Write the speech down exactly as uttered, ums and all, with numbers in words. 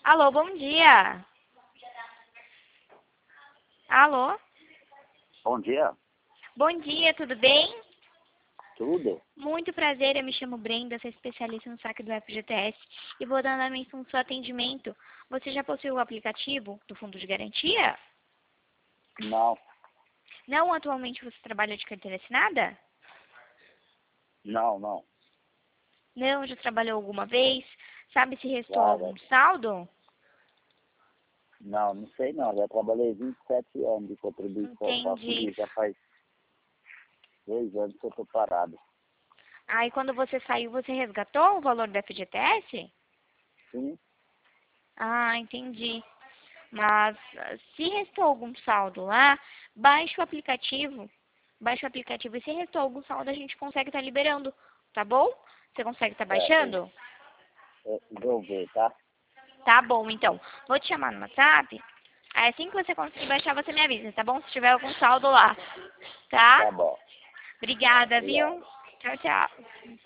Alô, bom dia. Alô? Bom dia. Bom dia, tudo bem? Tudo? Muito prazer, eu me chamo Brenda, sou especialista no saque do F G T S e vou dar andamento no seu atendimento. Você já possui o aplicativo do Fundo de Garantia? Não. Não, atualmente você trabalha de carteira assinada? Não, não. Não, já trabalhou alguma vez? Sabe se restou Já, já. algum saldo? Não, não sei não. Já trabalhei vinte e sete anos de contribuição para Entendi. Fundo. Já faz dois anos que eu estou parado. Aí quando você saiu, você resgatou o valor do F G T S? Sim? Ah, entendi. Mas ah, se restou algum saldo lá, baixe o aplicativo. Baixe o aplicativo e se restou algum saldo, a gente consegue estar liberando, tá bom? Você consegue estar Certo. baixando? Eu vou ver, tá? Tá bom, então. Vou te chamar no WhatsApp. Aí assim que você conseguir baixar, você me avisa, tá bom? Se tiver algum saldo lá, tá? Tá bom. Obrigada, Obrigado. viu? Tchau, tchau.